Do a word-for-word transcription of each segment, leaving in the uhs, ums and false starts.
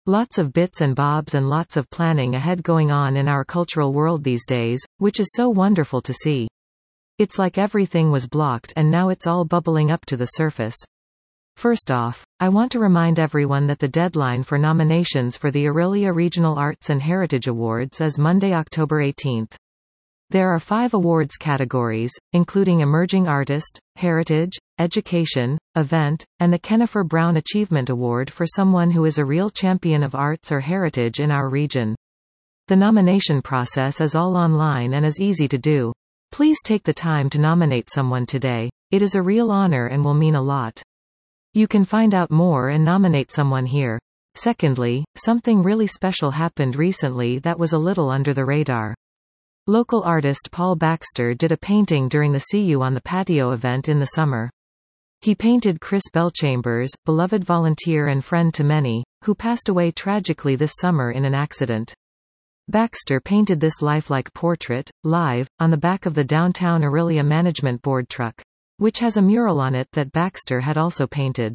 Lots of bits and bobs and lots of planning ahead going on in our cultural world these days, which is so wonderful to see. It's like everything was blocked and now it's all bubbling up to the surface. First off, I want to remind everyone that the deadline for nominations for the Orillia Regional Arts and Heritage Awards is Monday, October eighteenth. There are five awards categories, including Emerging Artist, Heritage, Education, Event, and the Kennifer Brown Achievement Award for someone who is a real champion of arts or heritage in our region. The nomination process is all online and is easy to do. Please take the time to nominate someone today. It is a real honor and will mean a lot. You can find out more and nominate someone here. Secondly, something really special happened recently that was a little under the radar. Local artist Paul Baxter did a painting during the See You on the Patio event in the summer. He painted Chris Belchambers, beloved volunteer and friend to many, who passed away tragically this summer in an accident. Baxter painted this lifelike portrait, live, on the back of the downtown Orillia Management Board truck, which has a mural on it that Baxter had also painted.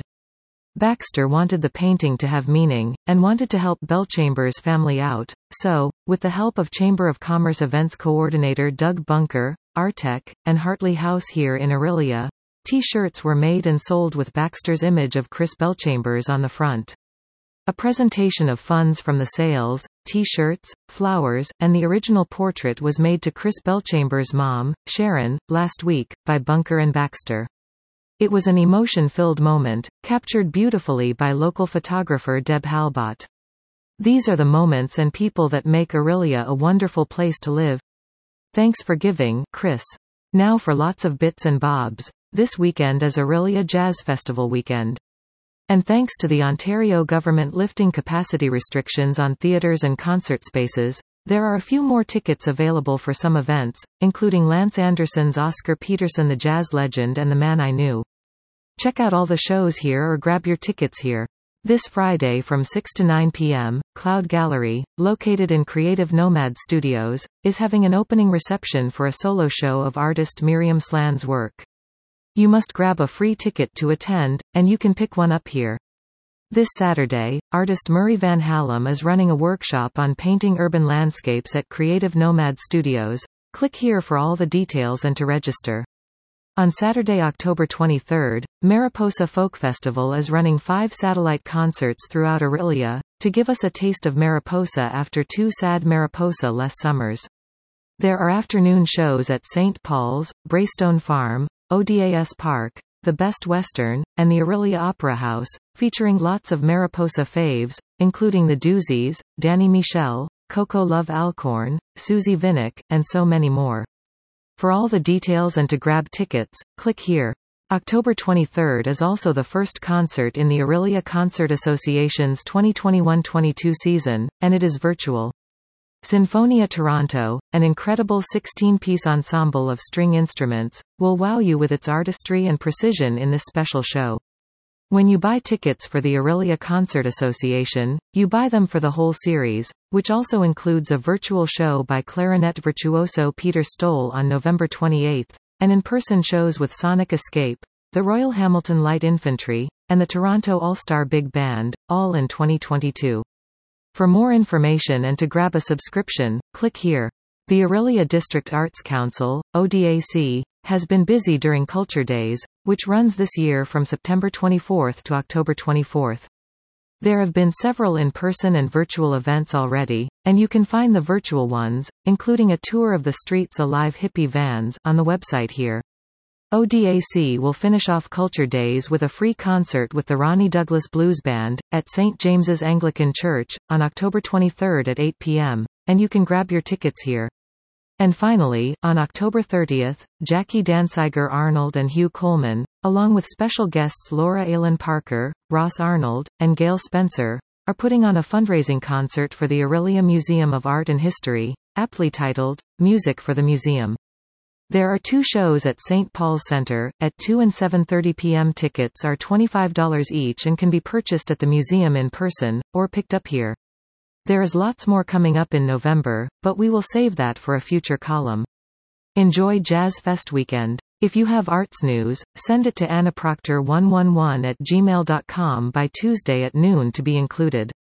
Baxter wanted the painting to have meaning, and wanted to help Belchambers' family out, so, with the help of Chamber of Commerce Events Coordinator Doug Bunker, Artec, and Hartley House here in Orillia, T-shirts were made and sold with Baxter's image of Chris Belchambers on the front. A presentation of funds from the sales, T-shirts, flowers, and the original portrait was made to Chris Belchambers' mom, Sharon, last week, by Bunker and Baxter. It was an emotion-filled moment, captured beautifully by local photographer Deb Halbot. These are the moments and people that make Orillia a wonderful place to live. Thanks for giving, Chris. Now for lots of bits and bobs. This weekend is Orillia Jazz Festival weekend. And thanks to the Ontario government lifting capacity restrictions on theatres and concert spaces, there are a few more tickets available for some events, including Lance Anderson's Oscar Peterson the Jazz Legend and The Man I Knew. Check out all the shows here or grab your tickets here. This Friday from six to nine p m, Cloud Gallery, located in Creative Nomad Studios, is having an opening reception for a solo show of artist Miriam Slan's work. You must grab a free ticket to attend, and you can pick one up here. This Saturday, artist Murray Van Hallam is running a workshop on painting urban landscapes at Creative Nomad Studios. Click here for all the details and to register. On Saturday, October twenty-third, Mariposa Folk Festival is running five satellite concerts throughout Orillia, to give us a taste of Mariposa after two sad Mariposa-less summers. There are afternoon shows at Saint Paul's, Braystone Farm, O D A S Park, the Best Western, and the Orillia Opera House, featuring lots of Mariposa faves, including the Doozies, Danny Michel, Coco Love Alcorn, Susie Vinnick, and so many more. For all the details and to grab tickets, click here. October twenty-third is also the first concert in the Orillia Concert Association's twenty twenty-one twenty-two season, and it is virtual. Sinfonia Toronto, an incredible sixteen-piece ensemble of string instruments, will wow you with its artistry and precision in this special show. When you buy tickets for the Orillia Concert Association, you buy them for the whole series, which also includes a virtual show by clarinet virtuoso Peter Stoll on November twenty-eighth, and in-person shows with Sonic Escape, the Royal Hamilton Light Infantry, and the Toronto All-Star Big Band, all in twenty twenty-two. For more information and to grab a subscription, click here. The Orillia District Arts Council, O D A C, has been busy during Culture Days, which runs this year from September twenty-fourth to October twenty-fourth. There have been several in-person and virtual events already, and you can find the virtual ones, including a tour of the Streets Alive hippie vans, on the website here. O D A C will finish off Culture Days with a free concert with the Ronnie Douglas Blues Band, at Saint James's Anglican Church, on October twenty-third at eight p m, and you can grab your tickets here. And finally, on October thirtieth, Jackie Danziger Arnold and Hugh Coleman, along with special guests Laura Aylin Parker, Ross Arnold, and Gail Spencer, are putting on a fundraising concert for the Orillia Museum of Art and History, aptly titled, Music for the Museum. There are two shows at Saint Paul's Centre, at two and seven thirty p m Tickets are twenty-five dollars each and can be purchased at the museum in person, or picked up here. There is lots more coming up in November, but we will save that for a future column. Enjoy Jazz Fest weekend. If you have arts news, send it to anna proctor one one one at gmail dot com by Tuesday at noon to be included.